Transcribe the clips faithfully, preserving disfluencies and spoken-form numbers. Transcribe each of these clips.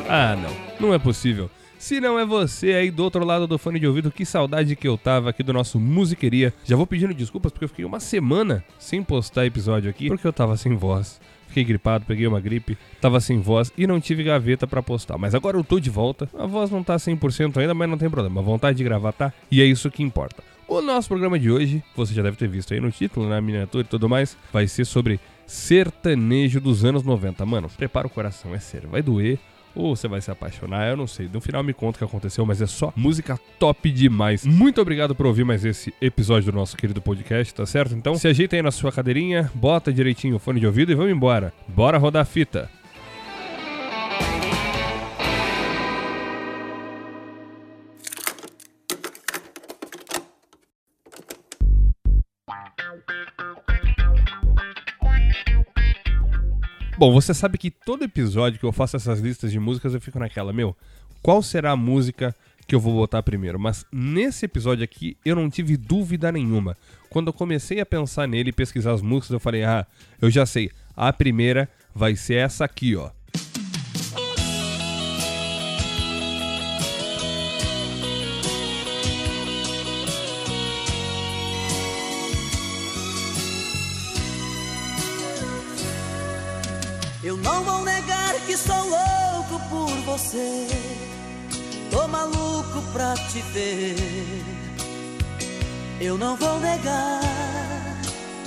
Ah, não, não é possível. Se não é você aí do outro lado do fone de ouvido, que saudade que eu tava aqui do nosso Musiqueria. Já vou pedindo desculpas porque eu fiquei uma semana sem postar episódio aqui, porque eu tava sem voz. Fiquei gripado, peguei uma gripe, tava sem voz e não tive gaveta pra postar. Mas agora eu tô de volta, a voz não tá cem por cento ainda, mas não tem problema, a vontade de gravar tá, e é isso que importa. O nosso programa de hoje, você já deve ter visto aí no título, na miniatura e tudo mais, vai ser sobre sertanejo dos anos noventa. Mano, prepara o coração, é sério, vai doer. Ou você vai se apaixonar, eu não sei. No final me conta o que aconteceu, mas é só música top demais. Muito obrigado por ouvir mais esse episódio do nosso querido podcast, tá certo? Então se ajeita aí na sua cadeirinha, bota direitinho o fone de ouvido e vamos embora. Bora rodar a fita. Bom, você sabe que todo episódio que eu faço essas listas de músicas eu fico naquela, meu, qual será a música que eu vou botar primeiro? Mas nesse episódio aqui eu não tive dúvida nenhuma. Quando eu comecei a pensar nele e pesquisar as músicas, eu falei, ah, eu já sei, a primeira vai ser essa aqui, ó. Eu não vou negar que sou louco por você, tô maluco pra te ver. Eu não vou negar.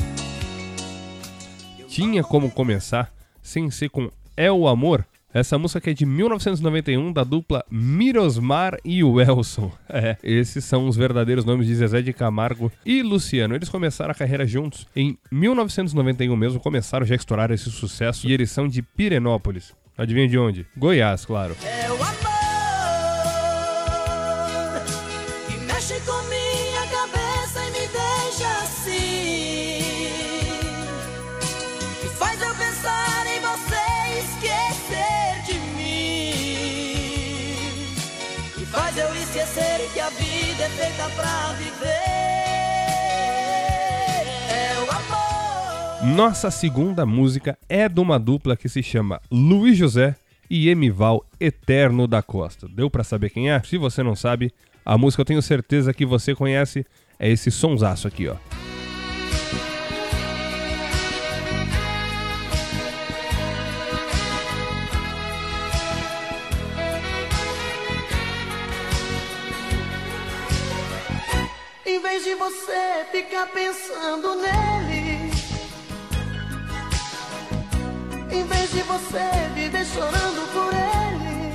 Tinha como começar sem ser com É o Amor? Essa música que é de mil novecentos e noventa e um, da dupla Mirosmar e Welson. É, esses são os verdadeiros nomes de Zezé de Camargo e Luciano. Eles começaram a carreira juntos em mil novecentos e noventa e um mesmo, começaram já a estourar esse sucesso. E eles são de Pirenópolis. Adivinha de onde? Goiás, claro. É o amor que mexe com minha cabeça e me deixa assim, que faz eu pensar em você e esquecer de mim, que faz eu esquecer que a vida é feita pra viver. É o amor. Nossa segunda música é de uma dupla que se chama Luiz José e Emival Eterno da Costa. Deu pra saber quem é? Se você não sabe, a música eu tenho certeza que você conhece, é esse sonsaço aqui, ó. Em vez de você ficar pensando nele, em vez de você viver chorando por ele,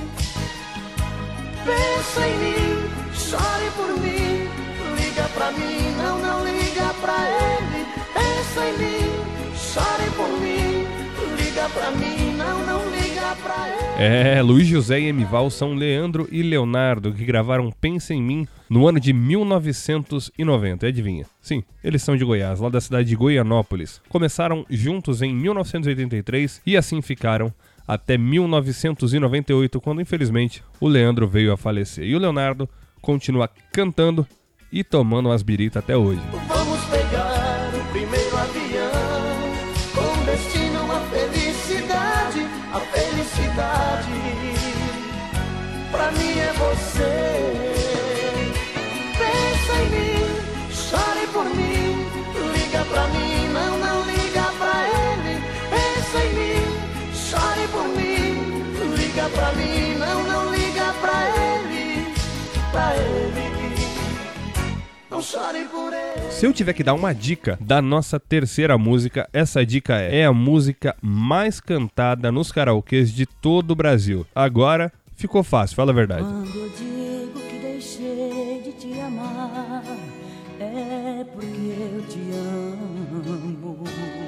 pensa em mim, chore por mim, liga pra mim, não, não liga pra ele. Pensa em mim, chore por mim, liga pra mim, não, não liga pra ele. É, Luiz José e Emival são Leandro e Leonardo, que gravaram Pensa em Mim no ano de mil novecentos e noventa, adivinha? Sim, eles são de Goiás, lá da cidade de Goianópolis. Começaram juntos em mil novecentos e oitenta e três e assim ficaram até mil novecentos e noventa e oito, quando infelizmente o Leandro veio a falecer. E o Leonardo continua cantando e tomando umas biritas até hoje. Vamos pegar o primeiro avião com destino à felicidade, a felicidade pra mim é você. Pensa em mim, chore por mim, liga pra mim, não, não liga pra ele. Pensa em mim, chore por mim, liga pra mim, não, não liga pra ele, pra ele. Não chore por ele. Se eu tiver que dar uma dica da nossa terceira música, essa dica é, é a música mais cantada nos karaokês de todo o Brasil. Agora ficou fácil, fala a verdade. Quando eu digo que deixei de te amar, é porque eu te amo.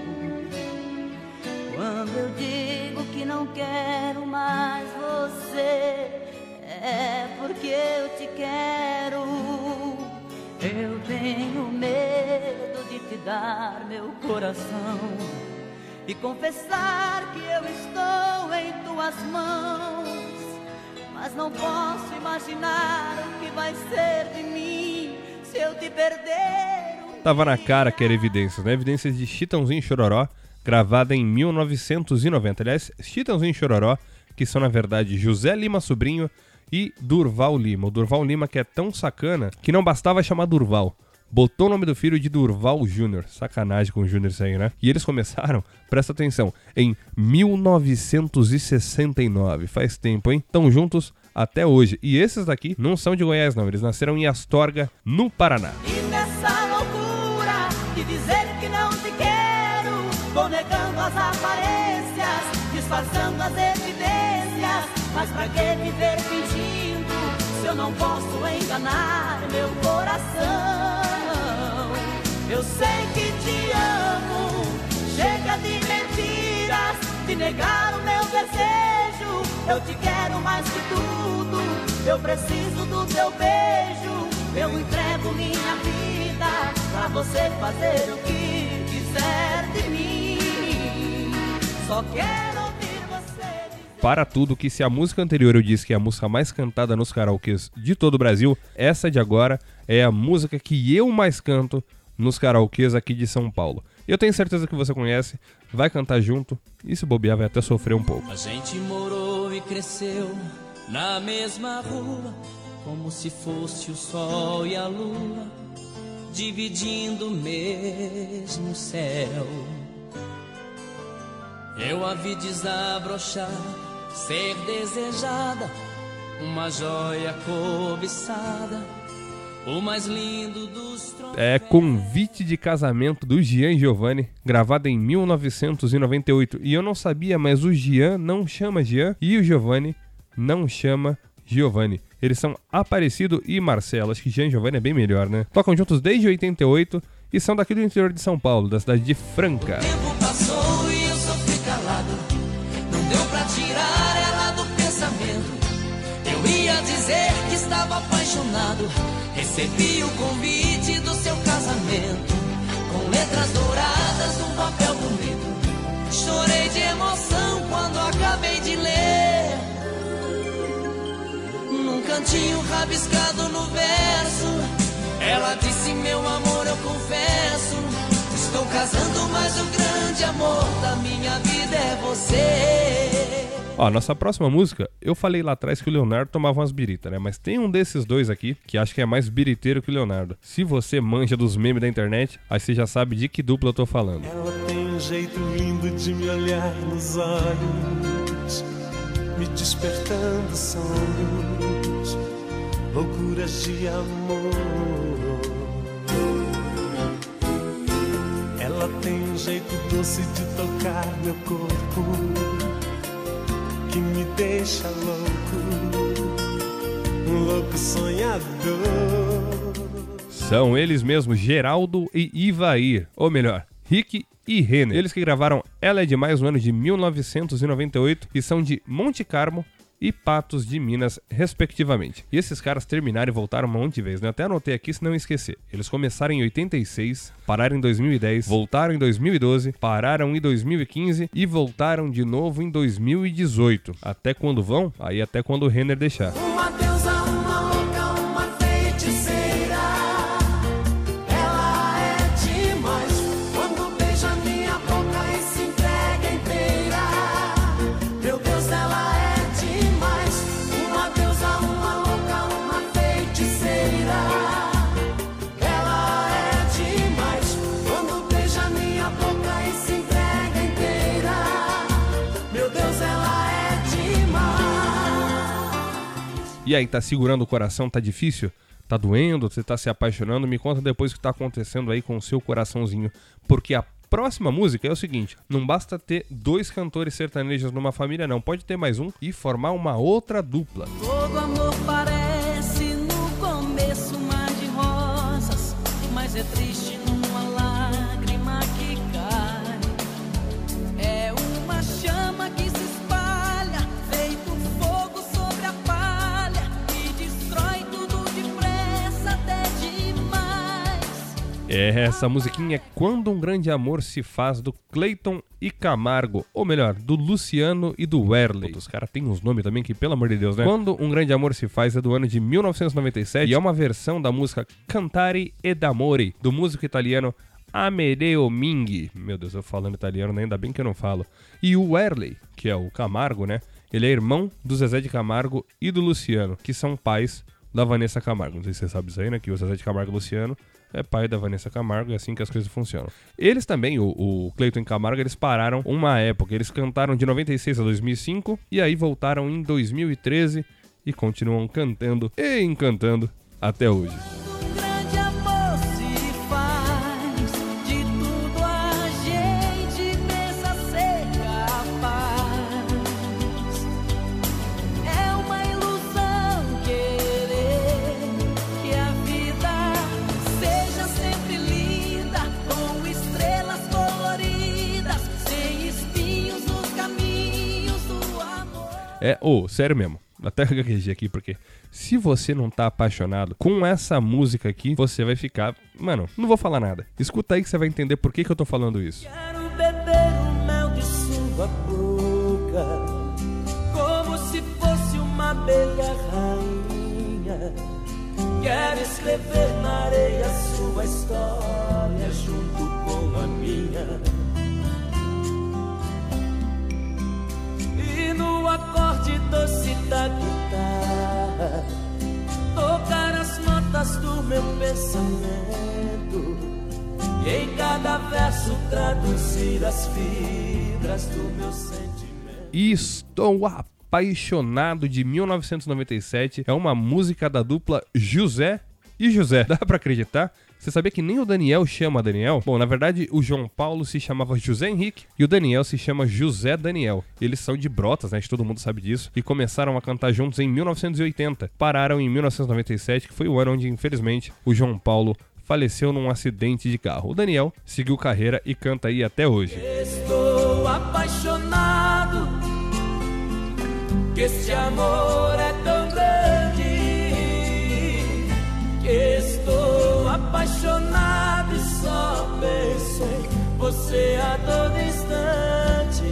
Quando eu digo que não quero mais você, é porque eu te quero. Eu tenho medo de te dar meu coração e confessar que eu estou em tuas mãos, mas não posso imaginar o que vai ser de mim se eu te perder. Tava na cara que era Evidências, né? Evidências de Chitãozinho e Chororó, gravada em mil novecentos e noventa. Aliás, Chitãozinho e Chororó que são na verdade José Lima Sobrinho e Durval Lima. O Durval Lima que é tão sacana que não bastava chamar Durval. Botou o nome do filho de Durval Júnior. Sacanagem com o Júnior isso aí, né? E eles começaram, presta atenção, em mil novecentos e sessenta e nove. Faz tempo, hein? Estão juntos até hoje. E esses daqui não são de Goiás, não. Eles nasceram em Astorga, no Paraná. E nessa loucura de dizer que não te quero, vou negando as aparências, disfarçando as evidências. Mas pra que viver fingindo, se eu não posso enganar meu coração? Eu sei que te amo, chega de mentiras, de negar o meu desejo. Eu te quero mais que tudo, eu preciso do teu beijo. Eu entrego minha vida pra você fazer o que quiser de mim. Só quero ouvir você dizer... Para tudo que se a música anterior eu disse que é a música mais cantada nos karaokês de todo o Brasil, essa de agora é a música que eu mais canto nos karaokês aqui de São Paulo. Eu tenho certeza que você conhece, vai cantar junto e se bobear vai até sofrer um pouco. A gente morou e cresceu na mesma rua, como se fosse o sol e a lua, dividindo o mesmo céu. Eu a vi desabrochar, ser desejada, uma joia cobiçada, o mais lindo dos troféus. É Convite de Casamento do Gian e Giovanni, gravada em mil novecentos e noventa e oito. E eu não sabia, mas o Gian não chama Gian e o Giovanni não chama Giovanni. Eles são Aparecido e Marcelo. Acho que Gian e Giovanni é bem melhor, né? Tocam juntos desde oitenta e oito e são daqui do interior de São Paulo, da cidade de Franca. O tempo passou e eu sofri calado, não deu pra tirar ela do pensamento. Eu ia dizer que estava apaixonado, recebi o convite do seu casamento, com letras douradas num papel bonito. Chorei de emoção quando acabei de ler, num cantinho rabiscado no verso, ela disse: meu amor, eu confesso, estou casando, mas o grande amor da minha vida é você. Ó, nossa próxima música, eu falei lá atrás que o Leonardo tomava umas biritas, né? Mas tem um desses dois aqui que acho que é mais biriteiro que o Leonardo. Se você manja dos memes da internet, aí você já sabe de que dupla eu tô falando. Ela tem um jeito lindo de me olhar nos olhos, me despertando sonhos, loucuras de amor. Ela tem um jeito doce de tocar meu corpo, que me deixa louco, um louco sonhador. São eles mesmos, Geraldo e Ivair, ou melhor, Rick e Renner. Eles que gravaram Ela é Demais no ano de mil novecentos e noventa e oito e são de Monte Carmo e Patos de Minas, respectivamente. E esses caras terminaram e voltaram um monte de vezes, né? Até anotei aqui se não esquecer. Eles começaram em oitenta e seis, pararam em dois mil e dez, voltaram em dois mil e doze, pararam em dois mil e quinze e voltaram de novo em dois mil e dezoito. Até quando vão? Aí até quando o Renner deixar. Uma deusa, uma louca, uma feiticeira. Ela é demais. Quando beija minha boca e se entrega inteira. Meu Deus, ela é demais. Uma deusa, uma louca, uma feiticeira. Ela é demais. Quando beija minha boca e se entrega inteira. Meu Deus, ela é demais. E aí, tá segurando o coração? Tá difícil? Tá doendo? Você tá se apaixonando? Me conta depois o que tá acontecendo aí com o seu coraçãozinho. Porque a próxima música é o seguinte: não basta ter dois cantores sertanejos numa família, não. Pode ter mais um e formar uma outra dupla. Todo amor parece no começo um mar de rosas, mas é triste numa lágrima que cai. É uma chama que se espalha, feito fogo sobre a palha, e destrói tudo depressa até demais. É, essa musiquinha é Quando um Grande Amor se Faz, do Cleiton e Camargo, ou melhor, do Luciano e do Werley. Os caras têm uns nomes também que, pelo amor de Deus, né? Quando um Grande Amor se Faz é do ano de mil novecentos e noventa e sete e é uma versão da música Cantare ed Amore, do músico italiano Amedeo Minghi. Meu Deus, eu falando italiano, né? Ainda bem que eu não falo. E o Werley, que é o Camargo, né? Ele é irmão do Zezé de Camargo e do Luciano, que são pais da Vanessa Camargo. Não sei se você sabe isso aí, né? Que o Zezé de Camargo e o Luciano é pai da Vanessa Camargo, é assim que as coisas funcionam. Eles também, o, o Cleiton e Camargo, eles pararam uma época. Eles cantaram de noventa e seis a dois mil e cinco e aí voltaram em dois mil e treze e continuam cantando e encantando até hoje. Um grande amor se faz, de tudo a gente pensa ser capaz. É uma ilusão querer que a vida seja sempre linda, com estrelas coloridas, sem espinhos nos caminhos do amor. É, ô, oh, sério mesmo. Até gaguejei aqui, porque se você não tá apaixonado com essa música aqui, você vai ficar... Mano, não vou falar nada. Escuta aí que você vai entender por que, que eu tô falando isso. Quero beber o mel de sua boca, como se fosse uma abelha rainha. Quero escrever na areia sua história junto com a minha. E no acorde doce da guitarra, tocar as notas do meu pensamento, e em cada verso traduzir as fibras do meu sentimento. Estou Apaixonado, de mil novecentos e noventa e sete, é uma música da dupla José e José. Dá pra acreditar? Você sabia que nem o Daniel chama Daniel? Bom, na verdade, o João Paulo se chamava José Henrique e o Daniel se chama José Daniel. Eles são de Brotas, né? Todo mundo sabe disso. E começaram a cantar juntos em mil novecentos e oitenta. Pararam em mil novecentos e noventa e sete, que foi o ano onde, infelizmente, o João Paulo faleceu num acidente de carro. O Daniel seguiu carreira e canta aí até hoje. Estou apaixonado, que este amor é tão grande, que estou apaixonado e só penso em você a todo instante.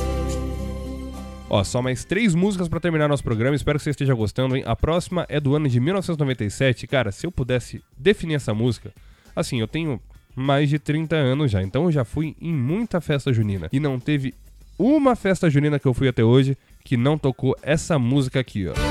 Ó, só mais três músicas pra terminar nosso programa. Espero que você esteja gostando, hein? A próxima é do ano de mil novecentos e noventa e sete. Cara, se eu pudesse definir essa música... Assim, eu tenho mais de trinta anos já, então eu já fui em muita festa junina. E não teve uma festa junina que eu fui até hoje que não tocou essa música aqui, ó.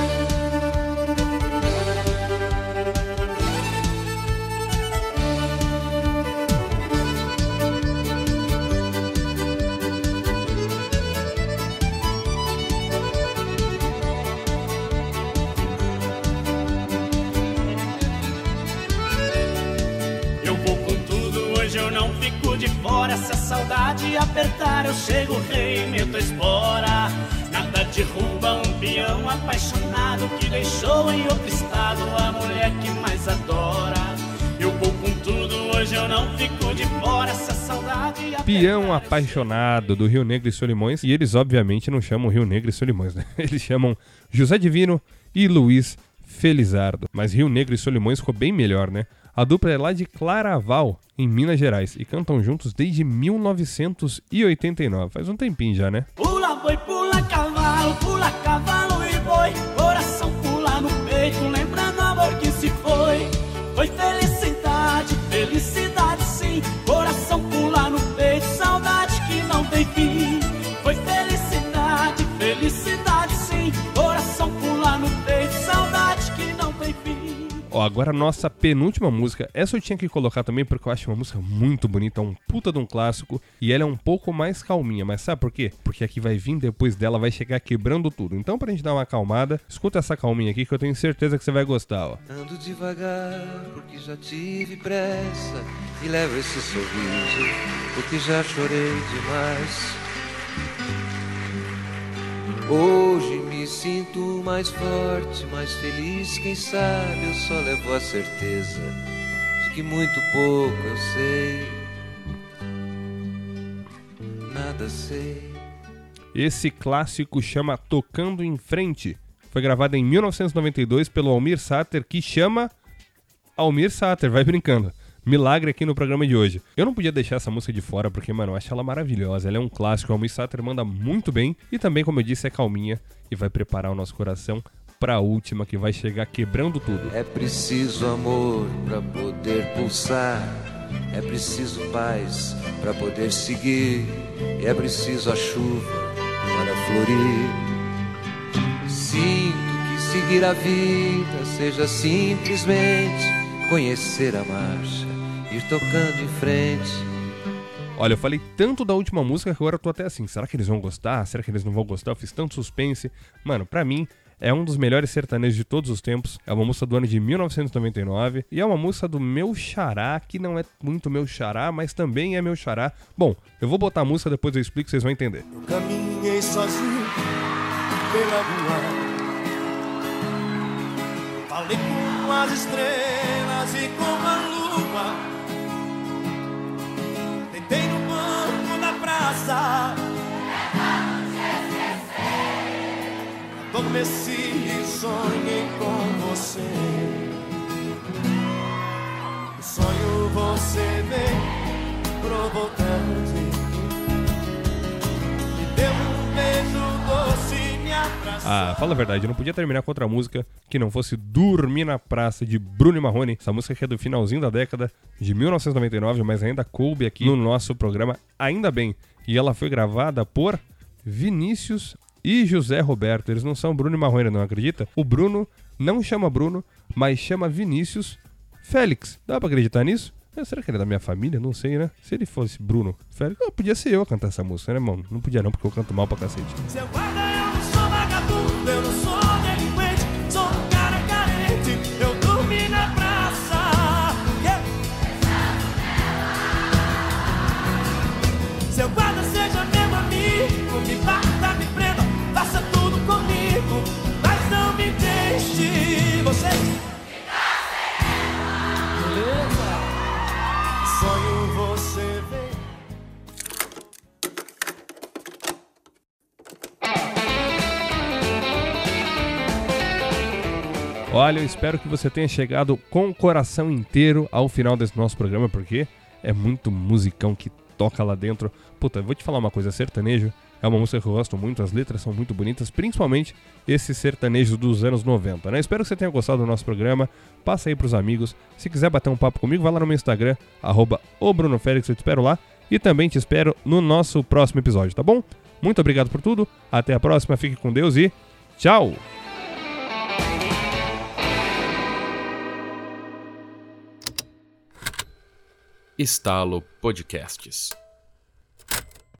Se a saudade apertar, eu chego, rei, meto a espora. Nada derruba um peão apaixonado que deixou em outro estado a mulher que mais adora. Eu vou com tudo, hoje eu não fico de fora. Se a saudade apertar... Peão apaixonado, do Rio Negro e Solimões. E eles obviamente não chamam Rio Negro e Solimões, né? Eles chamam José Divino e Luiz Felizardo. Mas Rio Negro e Solimões ficou bem melhor, né? A dupla é lá de Claraval, em Minas Gerais, e cantam juntos desde mil novecentos e oitenta e nove. Faz um tempinho já, né? Pula boi, pula cavalo, pula cavalo e boi, coração pula no peito, lembrando amor que se foi. Foi felicidade, felicidade sim, coração pula no peito, saudade que não tem fim. Foi felicidade, felicidade sim, coração pula no peito, saudade que não tem fim. Ó, agora a nossa penúltima música. Essa eu tinha que colocar também porque eu acho uma música muito bonita, um puta de um clássico. E ela é um pouco mais calminha, mas sabe por quê? Porque aqui vai vir depois dela, vai chegar quebrando tudo. Então, pra gente dar uma acalmada, escuta essa calminha aqui que eu tenho certeza que você vai gostar, ó. Ando devagar porque já tive pressa, e levo esse sorriso porque já chorei demais. Hoje me sinto mais forte, mais feliz, quem sabe eu só levo a certeza de que muito pouco eu sei, nada sei. Esse clássico chama Tocando em Frente. Foi gravado em mil novecentos e noventa e dois pelo Almir Sater, que chama Almir Sater, vai brincando. Milagre aqui no programa de hoje. Eu não podia deixar essa música de fora porque, mano, eu acho ela maravilhosa. Ela é um clássico, o Almir Sater manda muito bem. E também, como eu disse, é calminha e vai preparar o nosso coração pra última, que vai chegar quebrando tudo. É preciso amor pra poder pulsar, é preciso paz pra poder seguir, e é preciso a chuva para florir. seguir a vida seja simplesmente conhecer a marcha, ir tocando em frente. Olha, eu falei tanto da última música que agora eu tô até assim, será que eles vão gostar? Será que eles não vão gostar? Eu fiz tanto suspense. Mano, pra mim, é um dos melhores sertanejos de todos os tempos. É uma música do ano de mil novecentos e noventa e nove. E é uma música do meu xará, que não é muito meu xará, mas também é meu xará. Bom, eu vou botar a música, depois eu explico, vocês vão entender. Eu caminhei sozinho pela rua, falei com as estrelas e com a lua, deitei no banco da praça, adormeci e sonhei com você. O sonho você veio provocante, me deu um beijo doce, me abraçou. Ah, fala a verdade, eu não podia terminar com outra música que não fosse Dormir na Praça, de Bruno e Marrone. Essa música que é do finalzinho da década de mil novecentos e noventa e nove, mas ainda coube aqui no nosso programa, ainda bem. E ela foi gravada por Vinícius e José Roberto. Eles não são Bruno e Marrone, não acredita? O Bruno não chama Bruno, mas chama Vinícius Félix. Dá pra acreditar nisso? É, será que ele é da minha família? Não sei, né? Se ele fosse Bruno Félix, oh, podia ser eu a cantar essa música, né, mano? Não podia não, porque eu canto mal pra cacete. Seu guarda, eu não sou vagabundo, eu não sou delinquente, sou um cara carente, eu dormi na praça. Yeah. Seu guarda, seja meu amigo, me bata, me prenda, faça tudo comigo, mas não me deixe. Você beleza? Sonho você vê. Olha, eu espero que você tenha chegado com o coração inteiro ao final desse nosso programa, porque é muito musicão que toca lá dentro. Puta, eu vou te falar uma coisa, sertanejo é uma música que eu gosto muito, as letras são muito bonitas, principalmente esse sertanejo dos anos noventa, né? Espero que você tenha gostado do nosso programa, passa aí pros amigos. Se quiser bater um papo comigo, vai lá no meu Instagram, arroba o Bruno Félix, eu te espero lá. E também te espero no nosso próximo episódio, tá bom? Muito obrigado por tudo, até a próxima, fique com Deus e tchau! Estalo Podcasts.